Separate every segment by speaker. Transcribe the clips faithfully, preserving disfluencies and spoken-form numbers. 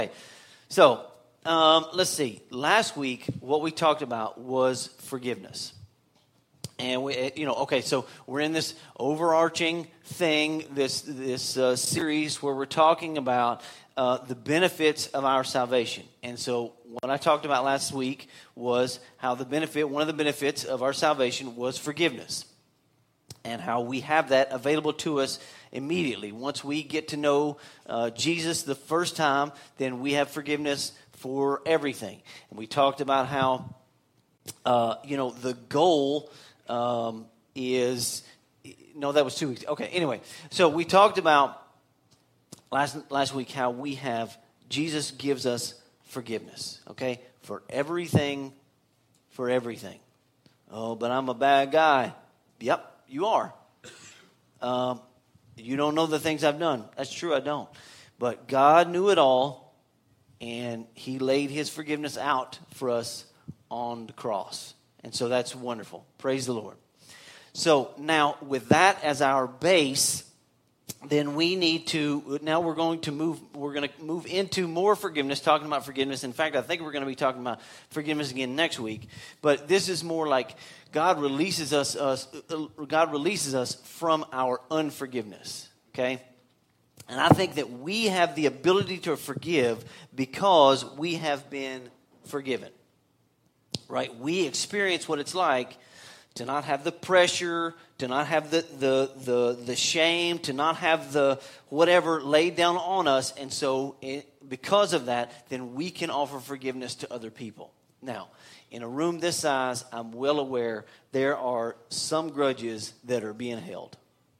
Speaker 1: So, um, let's see. Last week, what we talked about was forgiveness. And, we, you know, okay, so we're in this overarching thing, this this uh, series where we're talking about uh, the benefits of our salvation. And so what I talked about last week was how the benefit, one of the benefits of our salvation was forgiveness. And how we have that available to us immediately. Once we get to know uh, Jesus the first time, then we have forgiveness for everything. And we talked about how, uh, you know, the goal um, is, no, that was two weeks. Okay, anyway. So we talked about last last week how we have, Jesus gives us forgiveness, okay? For everything, for everything. Oh, but I'm a bad guy. Yep. You are. Um, you don't know the things I've done. That's true, I don't. But God knew it all, and He laid His forgiveness out for us on the cross. And so that's wonderful. Praise the Lord. So now, with that as our base, then we need to, now we're going to move, we're going to move into more forgiveness, talking about forgiveness. In fact, I think we're going to be talking about forgiveness again next week. But this is more like God releases us, us God releases us from our unforgiveness, okay? And I think that we have the ability to forgive because we have been forgiven, right? We experience what it's like to not have the pressure, to not have the, the the the shame, to not have the whatever laid down on us. And so it, because of that, then we can offer forgiveness to other people. Now, in a room this size, I'm well aware there are some grudges that are being held.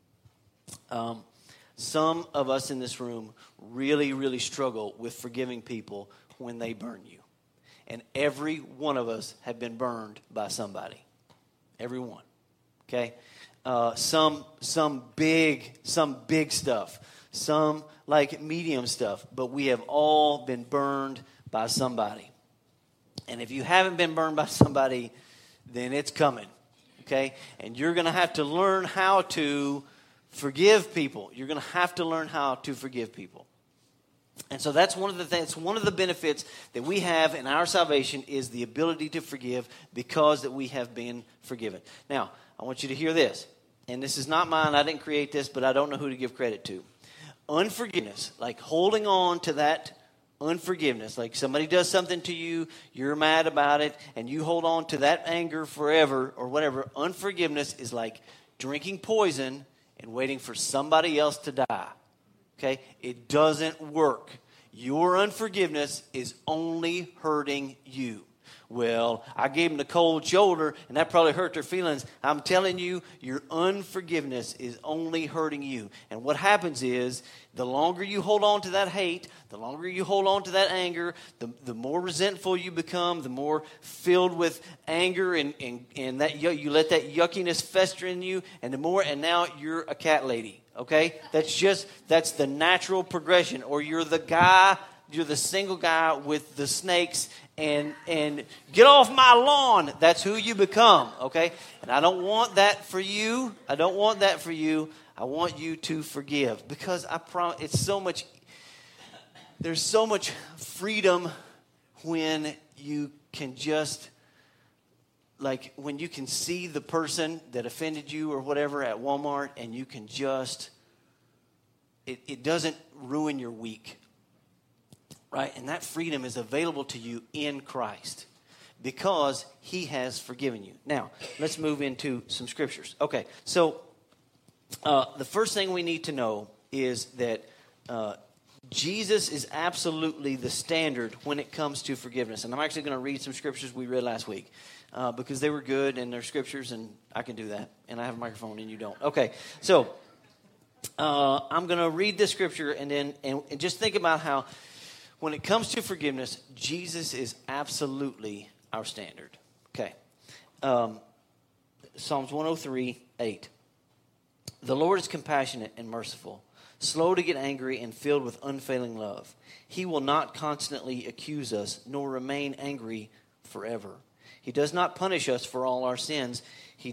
Speaker 1: Um, some of us in this room really, really struggle with forgiving people when they burn you. And every one of us have been burned by somebody. Everyone, okay? Uh, some some big some big stuff, some like medium stuff, but we have all been burned by somebody. And if you haven't been burned by somebody, then it's coming, okay? And you're going to have to learn how to forgive people. You're going to have to learn how to forgive people. And so that's one of the things, one of the benefits that we have in our salvation is the ability to forgive because that we have been forgiven. Now, I want you to hear this. And this is not mine. I didn't create this, but I don't know who to give credit to. Unforgiveness, like holding on to that unforgiveness, like somebody does something to you, you're mad about it, and you hold on to that anger forever or whatever. Unforgiveness is like drinking poison and waiting for somebody else to die. Okay, it doesn't work. Your unforgiveness is only hurting you. Well, I gave them the cold shoulder, and that probably hurt their feelings. I'm telling you, your unforgiveness is only hurting you. And what happens is, the longer you hold on to that hate, the longer you hold on to that anger, the, the more resentful you become, the more filled with anger, and, and, and that you let that yuckiness fester in you, and the more, and now you're a cat lady. Okay, that's just, that's the natural progression. Or you're the guy, you're the single guy with the snakes and and get off my lawn. That's who you become, okay? And I don't want that for you. I don't want that for you. I want you to forgive because I promise it's so much, there's so much freedom when you can just, like when you can see the person that offended you or whatever at Walmart and you can just, it, it doesn't ruin your week, right? And that freedom is available to you in Christ because He has forgiven you. Now, let's move into some scriptures. Okay, so uh, the first thing we need to know is that uh, Jesus is absolutely the standard when it comes to forgiveness. And I'm actually going to read some scriptures we read last week. Uh, because they were good and they're scriptures and I can do that. And I have a microphone and you don't. Okay, so uh, I'm going to read this scripture and then and, and just think about how when it comes to forgiveness, Jesus is absolutely our standard. Okay, um, Psalms one oh three, eight. The Lord is compassionate and merciful, slow to get angry and filled with unfailing love. He will not constantly accuse us nor remain angry forever. He does not punish us for all our sins. He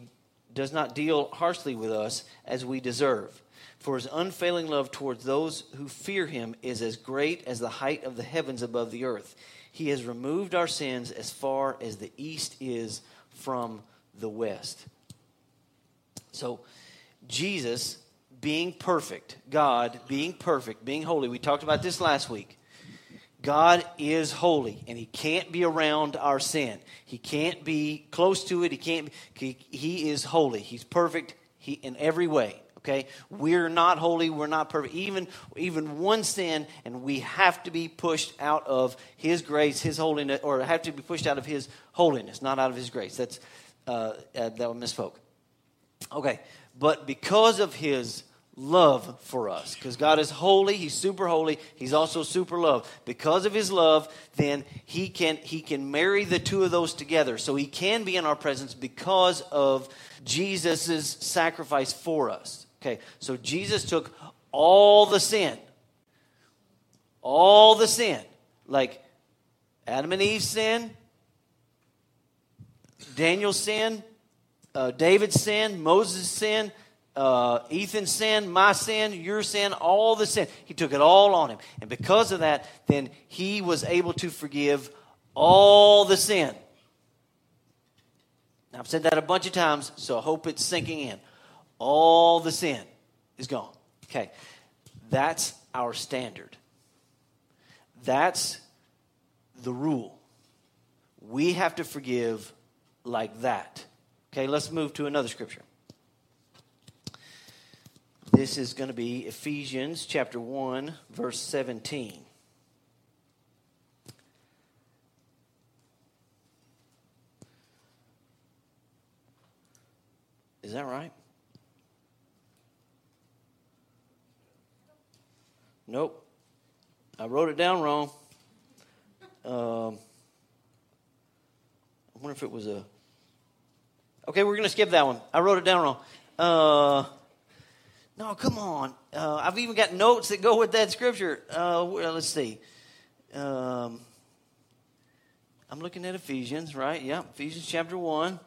Speaker 1: does not deal harshly with us as we deserve. For his unfailing love towards those who fear him is as great as the height of the heavens above the earth. He has removed our sins as far as the east is from the west. So, Jesus being perfect, God being perfect, being holy, we talked about this last week. God is holy, and he can't be around our sin. He can't be close to it. He can't. He, he is holy. He's perfect he, in every way. Okay, we're not holy. We're not perfect. Even even one sin, and we have to be pushed out of His grace, His holiness, or have to be pushed out of His holiness, not out of His grace. That's uh, uh, that one misspoke. Okay, but because of His love for us, because God is holy, He's super holy, He's also super love. Because of His love, then He can He can marry the two of those together. So He can be in our presence because of Jesus' sacrifice for us. Okay, so Jesus took all the sin, all the sin, like Adam and Eve's sin, Daniel's sin, uh, David's sin, Moses' sin, Uh, Ethan's sin, my sin, your sin, all the sin. He took it all on him. And because of that, then he was able to forgive all the sin. Now, I've said that a bunch of times, so I hope it's sinking in. All the sin is gone. Okay. That's our standard. That's the rule. We have to forgive like that. Okay, let's move to another scripture. This is going to be Ephesians chapter one, verse seventeen. Is that right? Nope. I wrote it down wrong. Um, I wonder if it was a... Okay, we're going to skip that one. I wrote it down wrong. Uh... No, come on. Uh, I've even got notes that go with that scripture. Uh, well, let's see. Um, I'm looking at Ephesians, right? Yeah, Ephesians chapter one.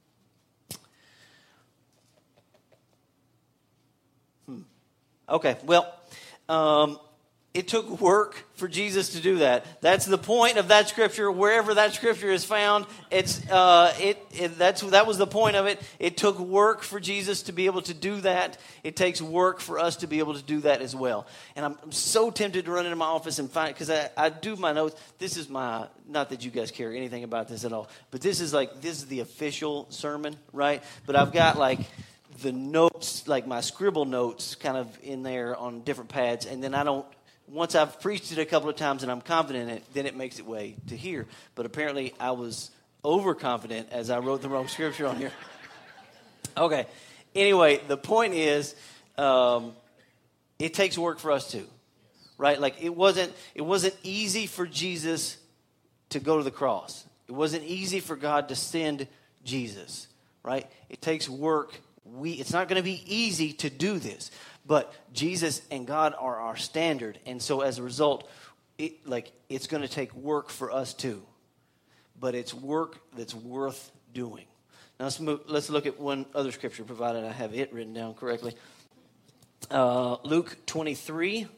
Speaker 1: Hmm. Okay, well, um, it took work for Jesus to do that. That's the point of that scripture. Wherever that scripture is found, it's uh, it, it. That's that was the point of it. It took work for Jesus to be able to do that. It takes work for us to be able to do that as well. And I'm, I'm so tempted to run into my office and find, because I, I do my notes. This is my, not that you guys care anything about this at all, but this is like this is the official sermon, right? But I've got like the notes, like my scribble notes, kind of in there on different pads, and then I don't. Once I've preached it a couple of times and I'm confident in it, then it makes its way to here. But apparently I was overconfident as I wrote the wrong scripture on here. Okay. Anyway, the point is, um, it takes work for us too, right? Like it wasn't, it wasn't easy for Jesus to go to the cross. It wasn't easy for God to send Jesus, right? It takes work. We, it's not going to be easy to do this. But Jesus and God are our standard. And so as a result, it, like it's going to take work for us too. But it's work that's worth doing. Now let's move, let's look at one other scripture, provided I have it written down correctly. Uh, Luke twenty-three,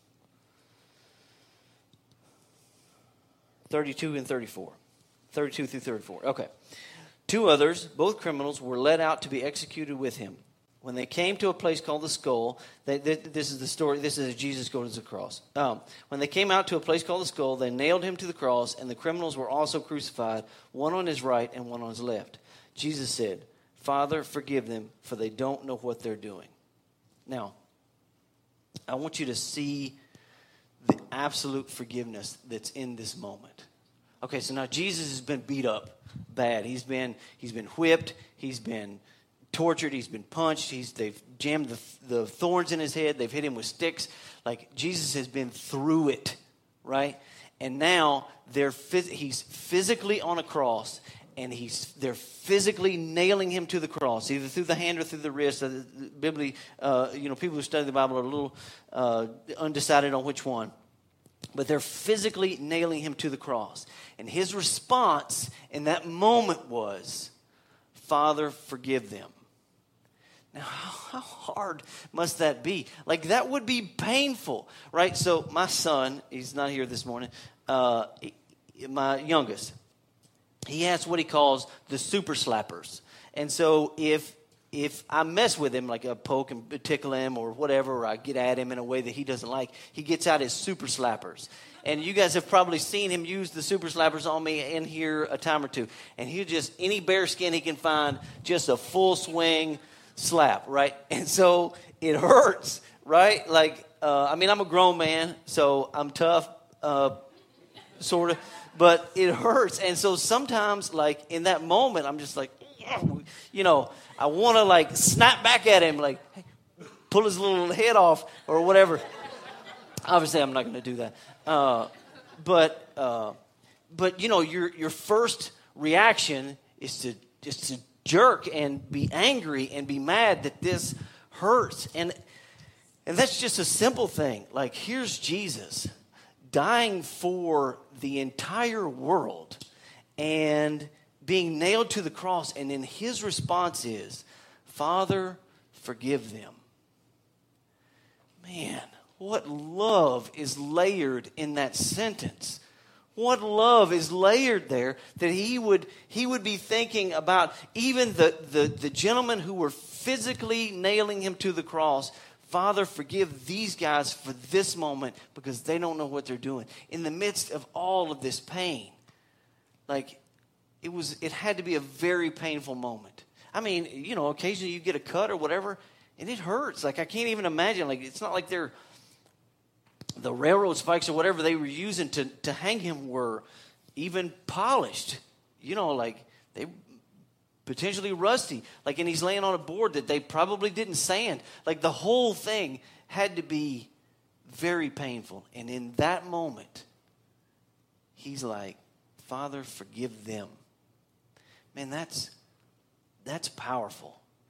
Speaker 1: thirty-two and thirty-four. thirty-two through thirty-four. Okay. Two others, both criminals, were led out to be executed with him. When they came to a place called the Skull, they, they, this is the story, this is Jesus going to the cross. Um, when they came out to a place called the Skull, they nailed him to the cross, and the criminals were also crucified, one on his right and one on his left. Jesus said, Father, forgive them, for they don't know what they're doing. Now, I want you to see the absolute forgiveness that's in this moment. Okay, so now Jesus has been beat up bad. He's been, he's been whipped, he's been tortured, he's been punched, he's they've jammed the, the thorns in his head, they've hit him with sticks. Like Jesus has been through it, right? And now they're phys- he's physically on a cross, and he's they're physically nailing him to the cross, either through the hand or through the wrist. Uh, biblically, uh, you know, people who study the Bible are a little uh, undecided on which one. But they're physically nailing him to the cross. And his response in that moment was, Father, forgive them. Now, how hard must that be? Like, that would be painful, right? So my son, he's not here this morning, uh, my youngest, he has what he calls the super slappers. And so if if I mess with him, like I poke and tickle him or whatever, or I get at him in a way that he doesn't like, he gets out his super slappers. And you guys have probably seen him use the super slappers on me in here a time or two. And he'll just, any bare skin he can find, just a full swing slap, right? And so it hurts, right? Like, uh, I mean, I'm a grown man, so I'm tough, uh, sort of. But it hurts. And so sometimes, like, in that moment, I'm just like, you know, I want to, like, snap back at him, like, hey, pull his little head off or whatever. Obviously, I'm not going to do that. Uh, but, uh, but you know, your your first reaction is to just to jerk and be angry and be mad that this hurts. And, and that's just a simple thing. Like, here's Jesus dying for the entire world and being nailed to the cross, and then his response is, Father, forgive them. Man, what love is layered in that sentence. What love is layered there that he would he would be thinking about even the, the, the gentlemen who were physically nailing him to the cross. Father, forgive these guys for this moment because they don't know what they're doing. In the midst of all of this pain, like, It was. It had to be a very painful moment. I mean, you know, occasionally you get a cut or whatever, and it hurts. Like, I can't even imagine. Like, it's not like they're the railroad spikes or whatever they were using to, to hang him were even polished. You know, like, they potentially rusty. Like, and he's laying on a board that they probably didn't sand. Like, the whole thing had to be very painful. And in that moment, he's like, Father, forgive them. Man, that's that's powerful.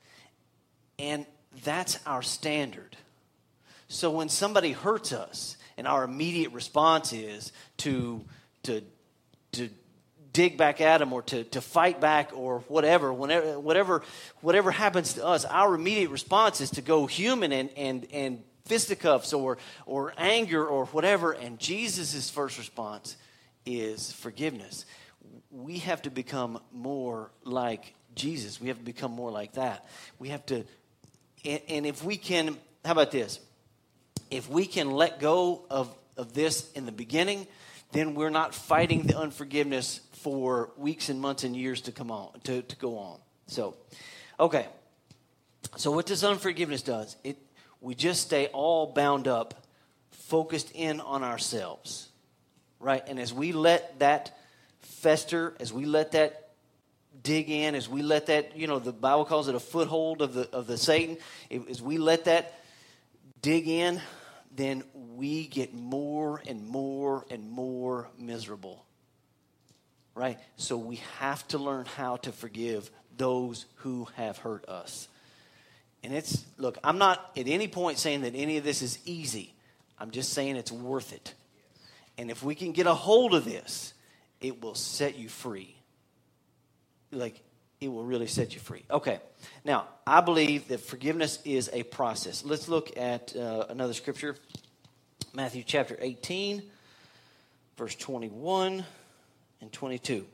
Speaker 1: And that's our standard. So when somebody hurts us and our immediate response is to to to dig back at them or to, to fight back or whatever, whenever whatever whatever happens to us, our immediate response is to go human and and and fisticuffs or or anger or whatever. And Jesus' first response is forgiveness. We have to become more like Jesus. We have to become more like that. We have to, and, and if we can, how about this? If we can let go of, of this in the beginning, then we're not fighting the unforgiveness for weeks and months and years to come on, to, to go on. So, okay. So what this unforgiveness does, it we just stay all bound up, focused in on ourselves, right? And as we let that fester, as we let that dig in, as we let that, you know, the Bible calls it a foothold of the of the Satan. As we let that dig in, then we get more and more and more miserable, right? So we have to learn how to forgive those who have hurt us. And it's, look, I'm not at any point saying that any of this is easy. I'm just saying it's worth it. And if we can get a hold of this, it will set you free. Like, it will really set you free. Okay. Now, I believe that forgiveness is a process. Let's look at uh, another scripture. Matthew chapter eighteen, verse twenty-one and twenty-two.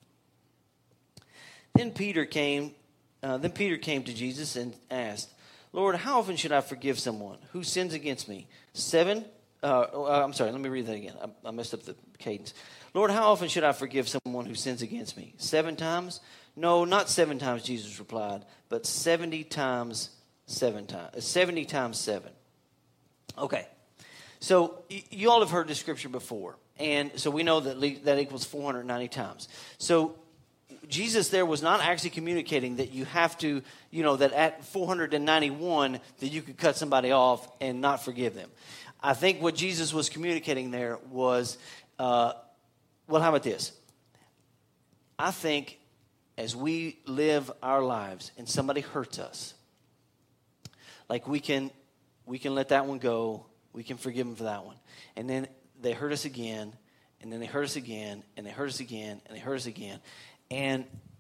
Speaker 1: Then Peter came, uh, then Peter came to Jesus and asked, Lord, how often should I forgive someone who sins against me? Seven? Uh, uh, I'm sorry, let me read that again. I, I messed up the cadence. Lord, how often should I forgive someone who sins against me? Seven times? No, not seven times, Jesus replied, but seventy times seven times. seventy times seven. Okay. So y- you all have heard this scripture before. And so we know that le- that equals four hundred ninety times. So Jesus there was not actually communicating that you have to, you know, that at four hundred ninety-one that you could cut somebody off and not forgive them. I think what Jesus was communicating there was, uh, well, how about this? I think as we live our lives and somebody hurts us, like we can, we can let that one go. We can forgive them for that one. And then they hurt us again, and then they hurt us again, and they hurt us again, and they hurt us again. And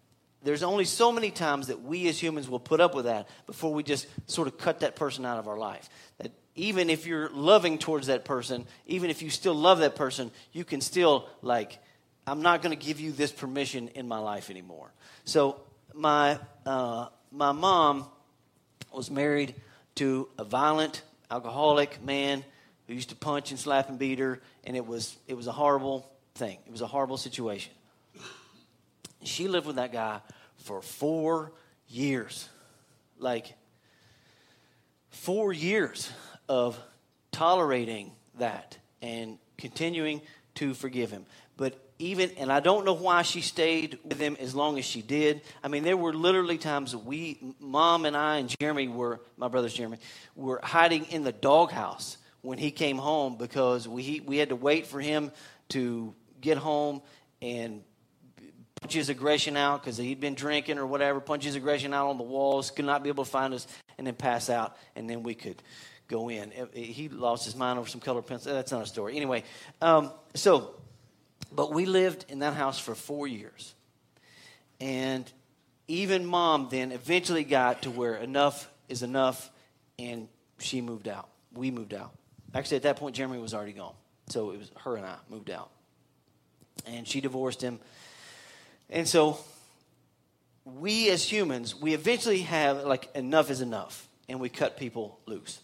Speaker 1: there's only so many times that we as humans will put up with that before we just sort of cut that person out of our life. That even if you're loving towards that person, even if you still love that person, you can still, like, I'm not going to give you this permission in my life anymore. So my uh, my mom was married to a violent, alcoholic man who used to punch and slap and beat her, and it was it was a horrible thing. It was a horrible situation. She lived with that guy for four years. Like, four years of tolerating that and continuing to forgive him. But even, and I don't know why she stayed with him as long as she did. I mean, there were literally times that we, Mom and I and Jeremy were, my brother's Jeremy, were hiding in the doghouse when he came home because we we had to wait for him to get home and punch his aggression out because he'd been drinking or whatever, punch his aggression out on the walls, could not be able to find us, and then pass out, and then we could go in. He lost his mind over some colored pencil. That's not a story. Anyway, um, so, but we lived in that house for four years. And even Mom then eventually got to where enough is enough, and she moved out. We moved out. Actually, at that point, Jeremy was already gone. So it was her and I moved out. And she divorced him. And so we as humans, we eventually have, like, enough is enough. And we cut people loose.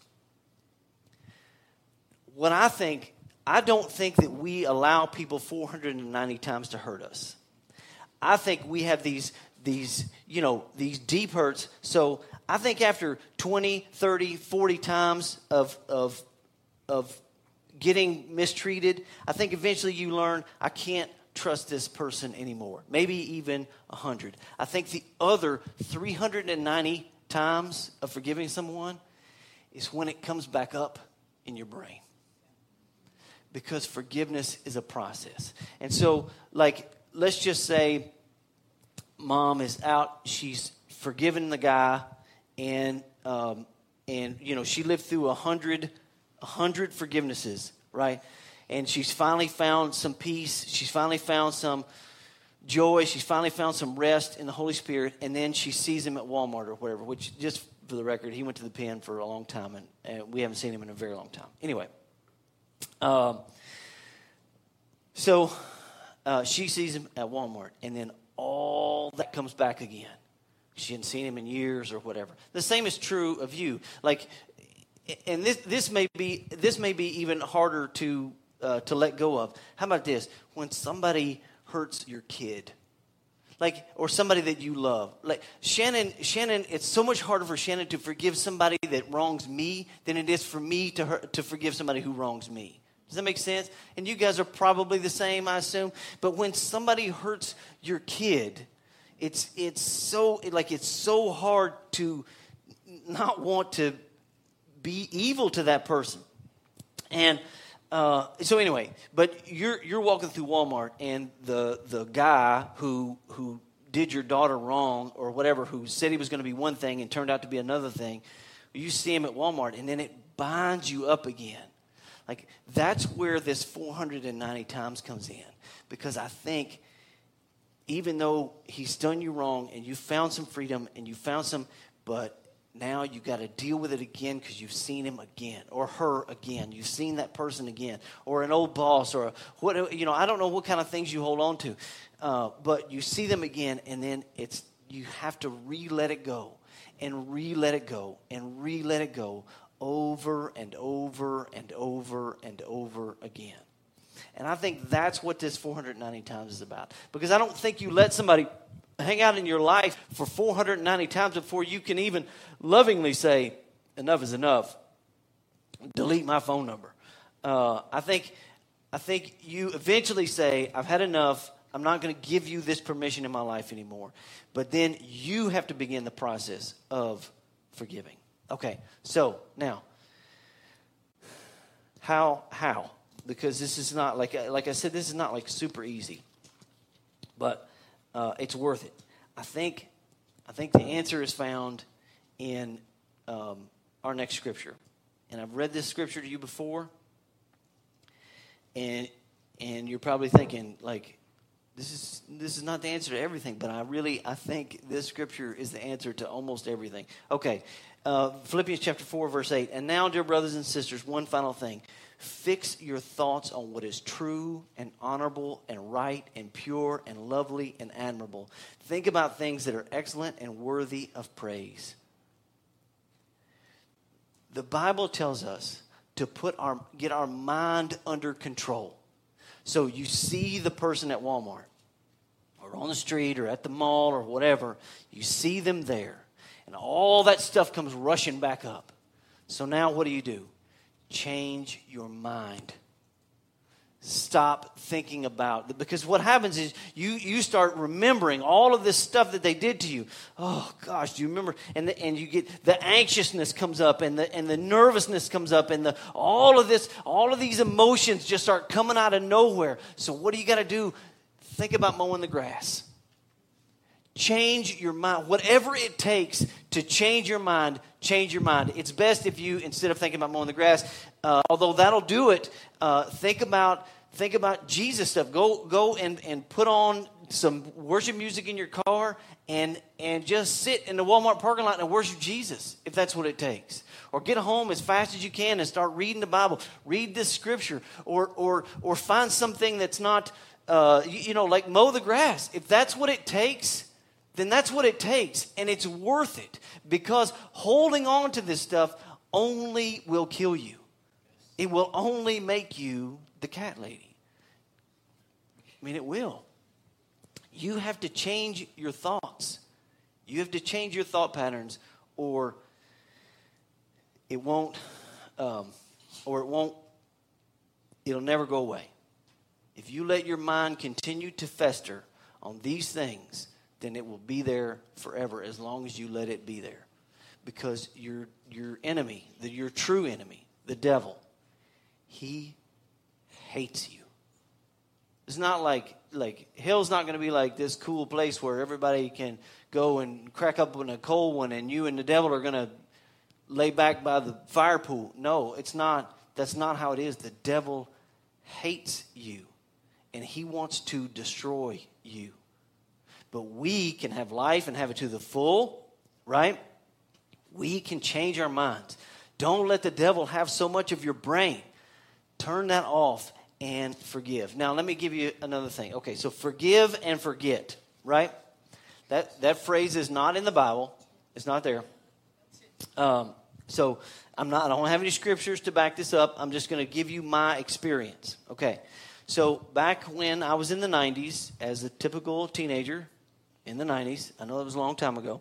Speaker 1: What I think, I don't think that we allow people four hundred ninety times to hurt us. I think we have these, these, you know, these deep hurts. So I think after twenty, thirty, forty times of, of, of getting mistreated, I think eventually you learn, I can't trust this person anymore. Maybe even one hundred. I think the other three hundred ninety times of forgiving someone is when it comes back up in your brain. Because forgiveness is a process. And so, like, let's just say Mom is out, she's forgiven the guy, and, um, and you know, she lived through a hundred, a hundred forgivenesses, right? And she's finally found some peace. She's finally found some joy. She's finally found some rest in the Holy Spirit. And then she sees him at Walmart or whatever, which, just for the record, he went to the pen for a long time, and, and we haven't seen him in a very long time. Anyway. Um, so uh, she sees him at Walmart, and then all that comes back again. She hadn't seen him in years or whatever. The same is true of you. Like, and this this may be this may be even harder to uh, to let go of. How about this? When somebody hurts your kid, like, or somebody that you love, like Shannon. Shannon, it's so much harder for Shannon to forgive somebody that wrongs me than it is for me to her, to forgive somebody who wrongs me. Does that make sense? And you guys are probably the same, I assume. But when somebody hurts your kid, it's it's so like it's so hard to not want to be evil to that person. And uh, so anyway, but you're you're walking through Walmart, and the the guy who who did your daughter wrong or whatever, who said he was going to be one thing and turned out to be another thing, you see him at Walmart, and then it binds you up again. Like, that's where this four hundred ninety times comes in. Because I think even though he's done you wrong and you found some freedom and you found some, but now you got to deal with it again because you've seen him again or her again. You've seen that person again, or an old boss, or a, what, you know, I don't know what kind of things you hold on to. Uh, but you see them again, and then it's you have to re-let it go and re-let it go and re-let it go over and over and over and over again. And I think that's what this four hundred ninety times is about. Because I don't think you let somebody hang out in your life for four hundred ninety times before you can even lovingly say, enough is enough. Delete my phone number. Uh, I think, I think you eventually say, I've had enough. I'm not going to give you this permission in my life anymore. But then you have to begin the process of forgiving. Okay, so now, how, how? Because this is not, like like I said, this is not like super easy. But uh, it's worth it. I think I think the answer is found in um, our next scripture. And I've read this scripture to you before. And and you're probably thinking, like, this is this is not the answer to everything, but I really, I think this scripture is the answer to almost everything. Okay, uh, Philippians chapter four, verse eight. And now, dear brothers and sisters, one final thing. Fix your thoughts on what is true and honorable and right and pure and lovely and admirable. Think about things that are excellent and worthy of praise. The Bible tells us to put our get our mind under control. So you see the person at Walmart or on the street or at the mall or whatever, you see them there, and all that stuff comes rushing back up. So now what do you do? Change your mind. Stop thinking about, because what happens is you you start remembering all of this stuff that they did to you. Oh gosh, do you remember? And the, and you get the anxiousness comes up, and the and the nervousness comes up, and the all of this, all of these emotions just start coming out of nowhere. So what do you got to do? Think about mowing the grass. Change your mind. Whatever it takes to change your mind, change your mind. It's best if you, instead of thinking about mowing the grass, uh, although that'll do it, uh, think about think about Jesus stuff. Go go and, and put on some worship music in your car and and just sit in the Walmart parking lot and worship Jesus, if that's what it takes. Or get home as fast as you can and start reading the Bible. Read this scripture, or or or find something that's not, uh, you, you know, like mow the grass. If that's what it takes, then that's what it takes, and it's worth it, because holding on to this stuff only will kill you. It will only make you the cat lady. I mean, it will. You have to change your thoughts. You have to change your thought patterns, or it won't, um, or it won't, it'll never go away. If you let your mind continue to fester on these things, then it will be there forever, as long as you let it be there. Because your your enemy, the, your true enemy, the devil, he hates you. It's not like, like hell's not going to be like this cool place where everybody can go and crack up in a cold one and you and the devil are going to lay back by the fire pool. No, it's not. That's not how it is. The devil hates you, and he wants to destroy you. But we can have life and have it to the full, right? We can change our minds. Don't let the devil have so much of your brain. Turn that off and forgive. Now, let me give you another thing. Okay, so forgive and forget, right? That that phrase is not in the Bible. It's not there. Um, so I'm not. I don't have any scriptures to back this up. I'm just going to give you my experience. Okay. So back when I was in the nineties, as a typical teenager, in the nineties, I know that was a long time ago,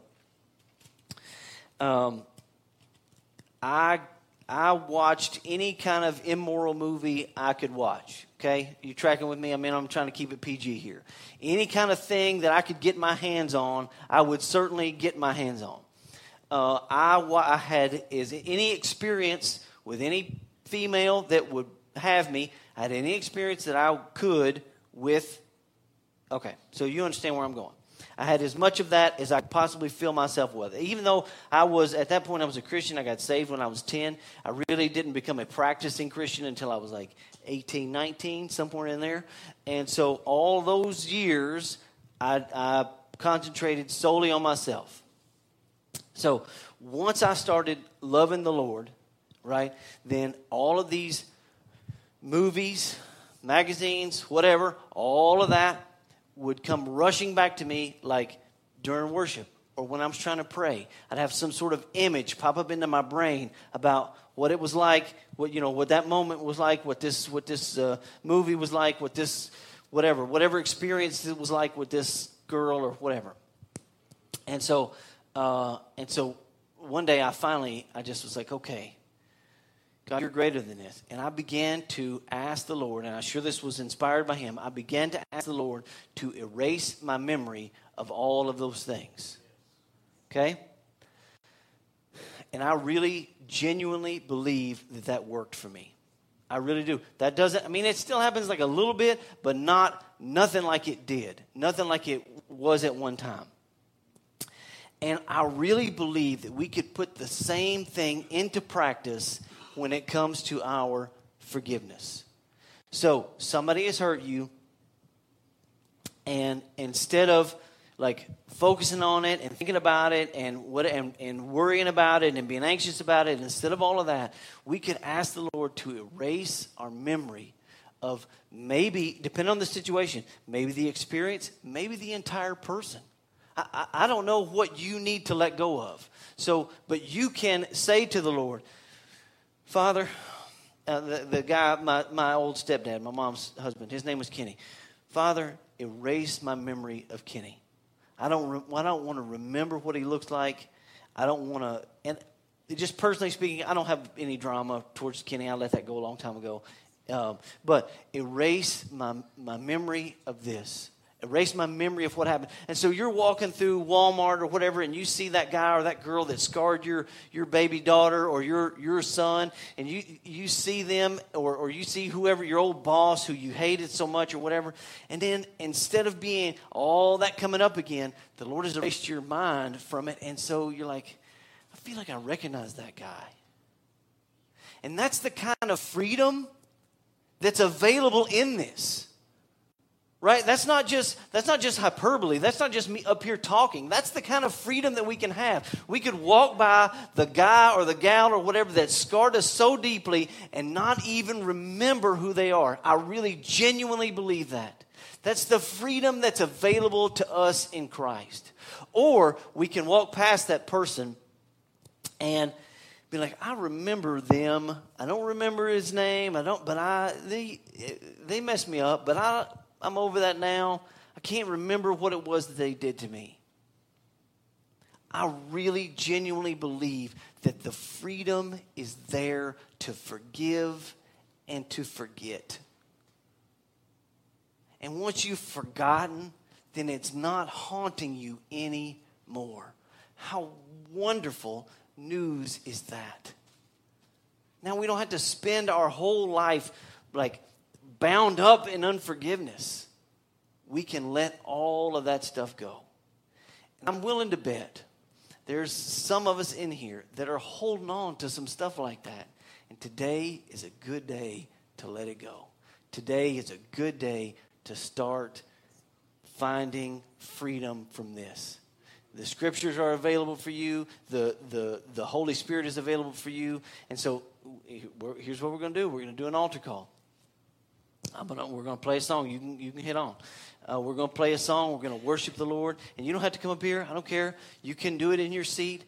Speaker 1: um, I I watched any kind of immoral movie I could watch. Okay, you tracking with me? I mean, I'm trying to keep it P G here. Any kind of thing that I could get my hands on, I would certainly get my hands on. Uh, I I had is any experience with any female that would have me. I had any experience that I could with. Okay, so you understand where I'm going. I had as much of that as I could possibly fill myself with. Even though I was, at that point, I was a Christian. I got saved when I was ten. I really didn't become a practicing Christian until I was like eighteen, nineteen, somewhere in there. And so all those years, I, I concentrated solely on myself. So once I started loving the Lord, right, then all of these movies, magazines, whatever, all of that would come rushing back to me, like during worship or when I was trying to pray. I'd have some sort of image pop up into my brain about what it was like, what you know, what that moment was like, what this what this uh, movie was like, what this whatever, whatever experience it was like with this girl or whatever. And so, uh, and so, one day I finally, I just was like, okay, God, you're greater than this. And I began to ask the Lord, and I'm sure this was inspired by him, I began to ask the Lord to erase my memory of all of those things. Okay? And I really genuinely believe that that worked for me. I really do. That doesn't, I mean, it still happens like a little bit, but not, nothing like it did. Nothing like it was at one time. And I really believe that we could put the same thing into practice when it comes to our forgiveness. So somebody has hurt you, And instead of like focusing on it and thinking about it and what and, and worrying about it and being anxious about it, instead of all of that, we could ask the Lord to erase our memory of maybe, depending on the situation, maybe the experience, maybe the entire person. I, I, I don't know what you need to let go of. So, but you can say to the Lord, Father, uh, the, the guy, my, my old stepdad, my mom's husband, his name was Kenny. Father, erase my memory of Kenny. I don't, re- I don't want to remember what he looks like. I don't want to, and just personally speaking, I don't have any drama towards Kenny. I let that go a long time ago. Um, but erase my, my memory of this. Erase my memory of what happened. And so you're walking through Walmart or whatever, and you see that guy or that girl that scarred your, your baby daughter or your, your son, and you you see them, or, or you see whoever, your old boss who you hated so much or whatever, and then instead of being all that coming up again, the Lord has erased your mind from it, and so you're like, I feel like I recognize that guy. And that's the kind of freedom that's available in this. Right? That's not just that's not just hyperbole. That's not just me up here talking. That's the kind of freedom that we can have. We could walk by the guy or the gal or whatever that scarred us so deeply and not even remember who they are. I really genuinely believe that. That's the freedom that's available to us in Christ. Or we can walk past that person and be like, I remember them. I don't remember his name. I don't, but I they they messed me up, but I I'm over that now. I can't remember what it was that they did to me. I really genuinely believe that the freedom is there to forgive and to forget. And once you've forgotten, then it's not haunting you anymore. How wonderful news is that? Now we don't have to spend our whole life like bound up in unforgiveness. We can let all of that stuff go. And I'm willing to bet there's some of us in here that are holding on to some stuff like that. And today is a good day to let it go. Today is a good day to start finding freedom from this. The scriptures are available for you. The, the, the Holy Spirit is available for you. And so here's what we're going to do. We're going to do an altar call. I'm gonna, we're going to play a song. You can, you can hit on. Uh, we're going to play a song. We're going to worship the Lord. And you don't have to come up here. I don't care. You can do it in your seat.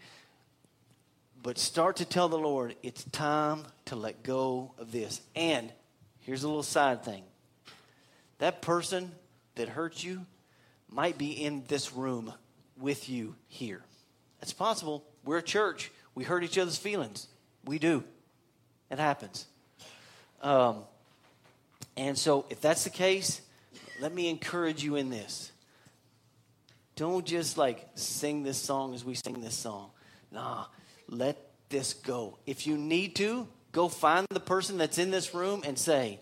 Speaker 1: But start to tell the Lord, it's time to let go of this. And here's a little side thing. That person that hurt you might be in this room with you here. It's possible. We're a church. We hurt each other's feelings. We do. It happens. Um, and so if that's the case, let me encourage you in this. Don't just like sing this song as we sing this song. Nah, let this go. If you need to, go find the person that's in this room and say,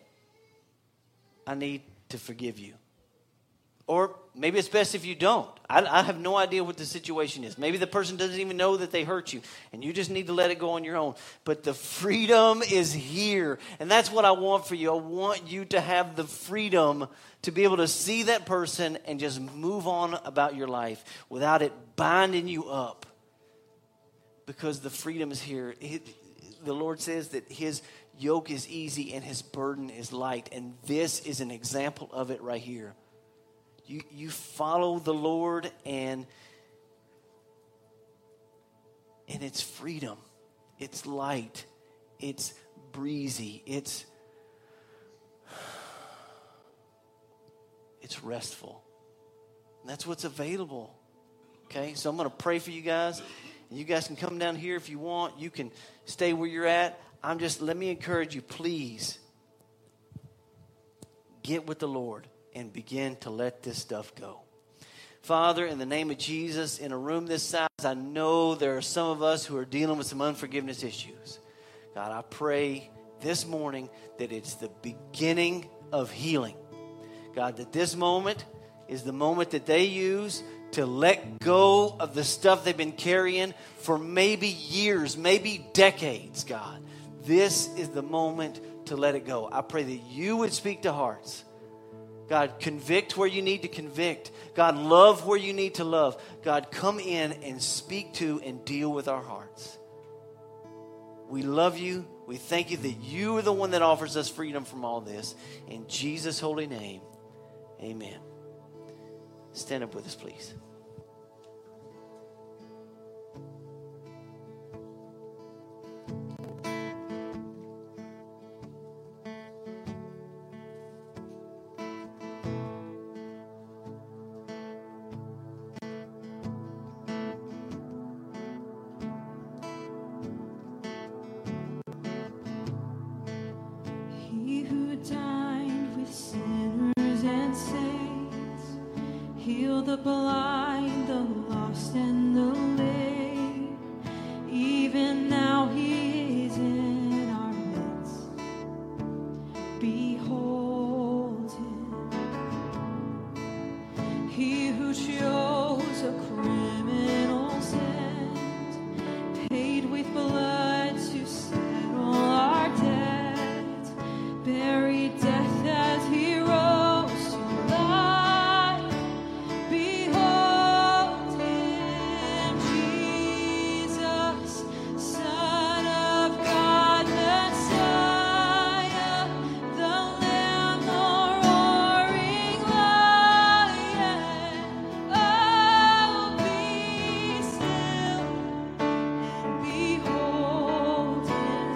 Speaker 1: I need to forgive you. Or maybe it's best if you don't. I, I have no idea what the situation is. Maybe the person doesn't even know that they hurt you, and you just need to let it go on your own. But the freedom is here, and that's what I want for you. I want you to have the freedom to be able to see that person and just move on about your life without it binding you up. Because the freedom is here. It, the Lord says that his yoke is easy and his burden is light. And this is an example of it right here. You, you follow the Lord and, and it's freedom. It's light. It's breezy. It's, it's restful. And that's what's available. Okay, so I'm going to pray for you guys. And you guys can come down here if you want. You can stay where you're at. I'm just, let me encourage you, please get with the Lord and begin to let this stuff go. Father, in the name of Jesus, in a room this size, I know there are some of us who are dealing with some unforgiveness issues. God, I pray this morning that it's the beginning of healing. God, that this moment is the moment that they use to let go of the stuff they've been carrying for maybe years, maybe decades, God. This is the moment to let it go. I pray that you would speak to hearts, God, convict where you need to convict. God, love where you need to love. God, come in and speak to and deal with our hearts. We love you. We thank you that you are the one that offers us freedom from all this. In Jesus' holy name, amen. Stand up with us, please.
Speaker 2: He who dined with sinners and saints, healed the blind, the lost, and the lame. Even now he is in our midst. Behold him. He who chose a criminal's end, paid with blood to settle our debt, buried death as he rose to life. Behold him, Jesus, Son of God, Messiah, the Lamb, the roaring Lion. Oh, be still and behold him,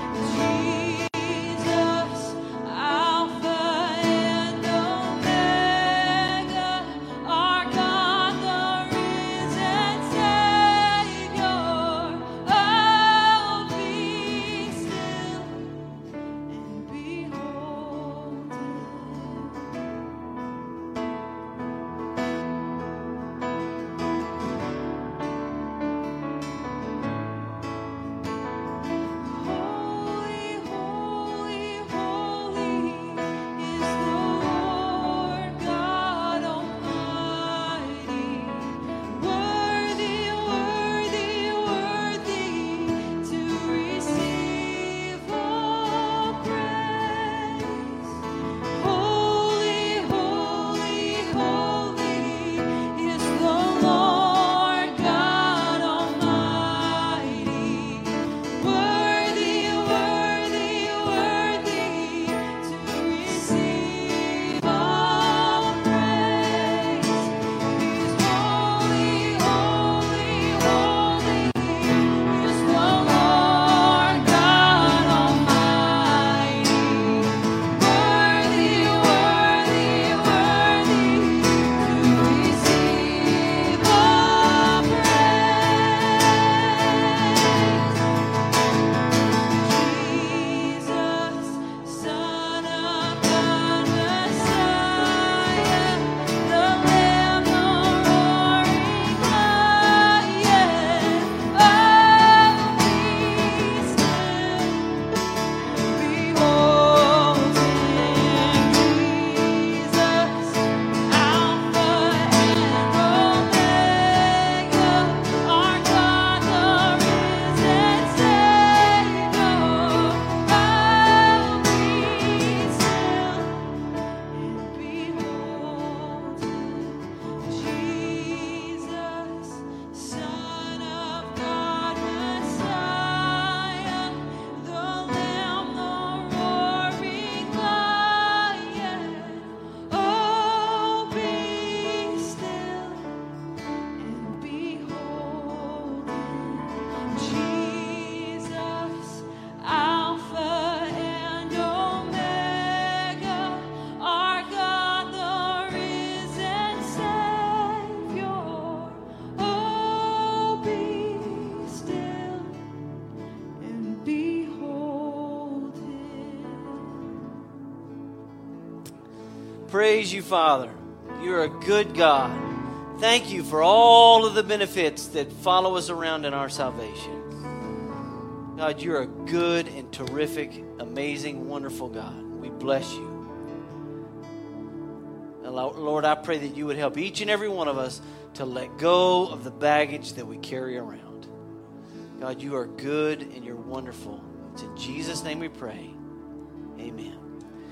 Speaker 2: Jesus, Alpha and Omega, our God, the risen Savior. Oh, be still and behold him. Holy, holy, holy is the Lord God Almighty. Worthy, worthy, worthy to receive all praise. Holy, holy, holy is the Lord God Almighty. Worthy, worthy, worthy to receive all praise. He's holy, holy, holy is the Lord God Almighty. Worthy, worthy, worthy to receive all praise. Jesus, Son of God, Messiah, the Lamb, the roaring Lion. Oh, be still. Behold him, Jesus, Alpha and Omega, our God, the risen Savior. Oh, be still and behold him, Jesus, Son of God, Messiah, the Lamb, the roaring Lion. Oh, be still and behold him, Jesus, Alpha and Omega, our God, the risen Savior. Oh, be still and behold him.
Speaker 1: Praise you, Father. You're a good God. Thank you for all of the benefits that follow us around in our salvation. God, you're a good and terrific, amazing, wonderful God. We bless you. And Lord, I pray that you would help each and every one of us to let go of the baggage that we carry around. God, you are good and you're wonderful. It's in Jesus' name we pray. Amen.